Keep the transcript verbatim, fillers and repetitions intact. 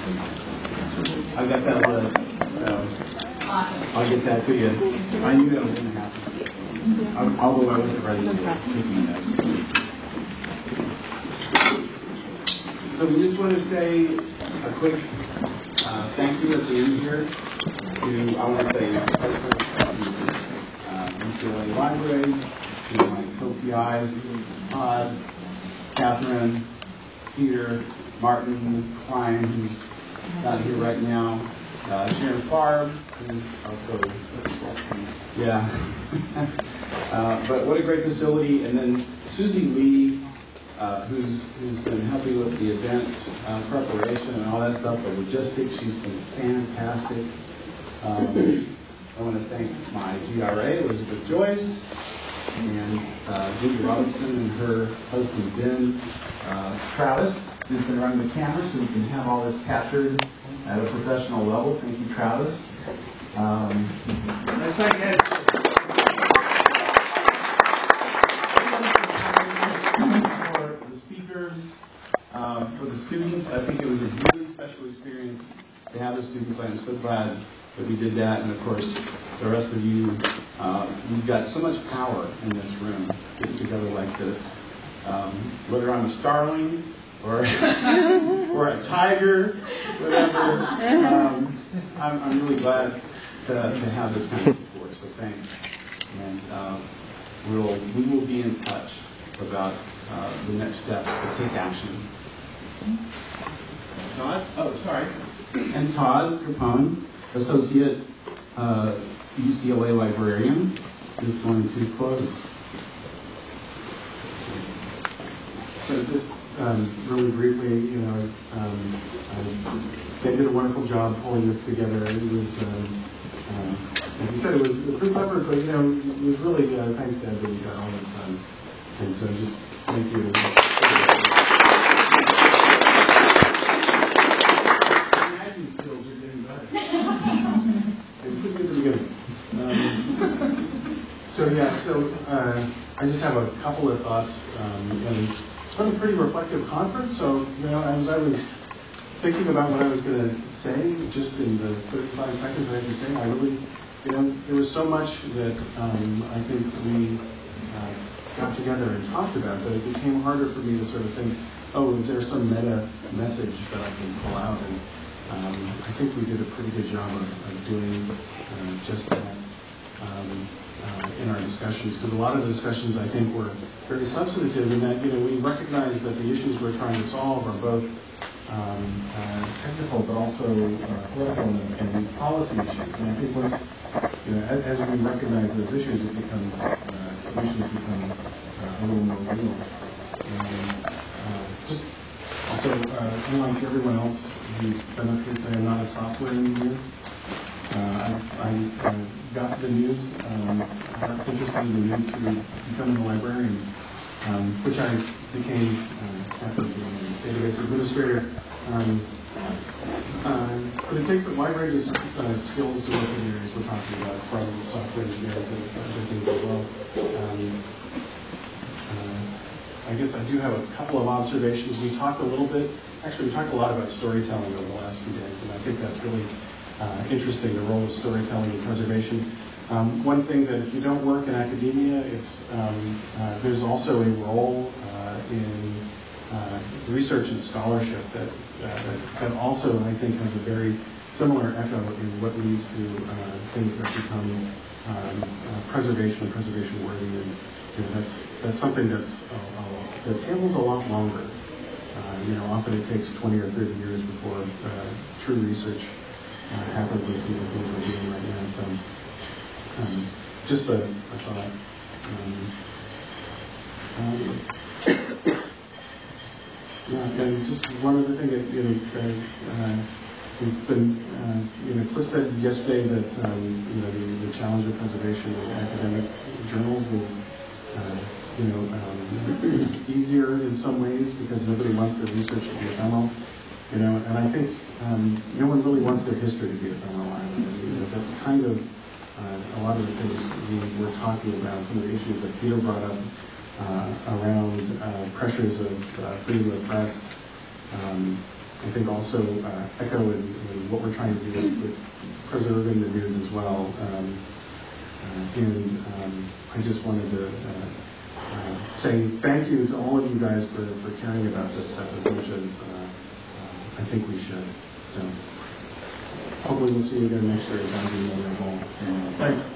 I got that list, so I'll get that to you. I knew that was going to happen, although I wasn't ready to take notes. So we just want to say a quick uh, thank you at the end here to, I want to say, personally, uh, U C L A Libraries, to my co-P Is, Todd, Catherine, Peter, Martin, Klein, who's not here right now, uh, Sharon Farb, who's also, yeah. uh, but what a great facility. And then Susie Lee, uh, who's who's been helping with the event uh, preparation and all that stuff, the logistics. She's been fantastic. Um, I want to thank my G R A, Elizabeth Joyce, and uh, Judy Robinson and her husband Ben uh, Travis, who's been running the camera so we can have all this captured at a professional level. Thank you, Travis. Um, That's right, guys. For the speakers, uh, for the students, I think it was a really special experience to have the students. I'm so glad that we did that, and of course, the rest of you, uh, you've got so much power in this room, getting together like this. Um, whether I'm a starling or or a tiger, whatever, um, I'm, I'm really glad to, to have this kind of support. So thanks, and uh, we'll we will be in touch about uh, the next step to take action. Todd, oh sorry, and Todd Capone, Associate uh, U C L A Librarian, is going to close. So just um, really briefly, you know, um, uh, they did a wonderful job pulling this together. It was, um, uh, as you said, it was a group effort, but you know, it was really uh, thanks to everybody who got all this done. And so just thank you. Imagine skills are getting better. It was pretty good at the beginning. Um, so yeah, so uh, I just have a couple of thoughts. Um, and It's been a pretty reflective conference, so you know, as I was thinking about what I was going to say, just in the thirty-five seconds I had to say, I really, you know, there was so much that um, I think we uh, got together and talked about that it became harder for me to sort of think, oh, is there some meta message that I can pull out? And um, I think we did a pretty good job of, of doing uh, just that. Um, Uh, in our discussions, because a lot of the discussions I think were very substantive in that, you know, we recognize that the issues we're trying to solve are both um, uh, technical but also uh, political and, and policy issues. And I think once, you know, as, as we recognize those issues, it becomes, uh, solutions become uh, a little more real. And uh, just also, uh, unlike everyone else who's been up here today, I'm not a software engineer. Uh, I, I uh, got the news, um, got interested in the news through becoming a librarian, um, which I became uh, after being a database administrator. Um, uh, but it takes a wide range of uh, skills to work in the areas we're talking about, from software engineering to other things as well. Um, uh, I guess I do have a couple of observations. We talked a little bit, actually we talked a lot about storytelling over the last few days, and I think that's really Uh, interesting, the role of storytelling and preservation. Um, one thing that if you don't work in academia, it's um, uh, there's also a role uh, in uh, research and scholarship that, uh, that that also I think has a very similar echo in what leads to uh, things that become um, uh, preservation and preservation worthy, and you know, that's that's something that's uh, uh, the table's a lot longer. Uh, you know, often it takes twenty or thirty years before uh, true research Uh, happens with some of the things we're doing right now. So, um, just a, a thought. Um, um, yeah, and just one other thing that, you know, uh, we've been, uh, you know, Cliff said yesterday that, um, you know, the, the challenge of preservation of academic journals was, uh, you know, um, easier in some ways because nobody wants their research to be ephemeral. You know, and I think um, no one really wants their history to be ephemeral either. You know, that's kind of uh, a lot of the things we were talking about, some of the issues that Peter brought up uh, around uh, pressures of uh, freedom of press, um, I think also uh, echo in, in what we're trying to do with, with preserving the news as well. Um, uh, and um, I just wanted to uh, uh, say thank you to all of you guys for, for caring about this stuff as much as uh, uh, I think we should. So hopefully we'll see you again next year at Dungeon Hall. Thanks.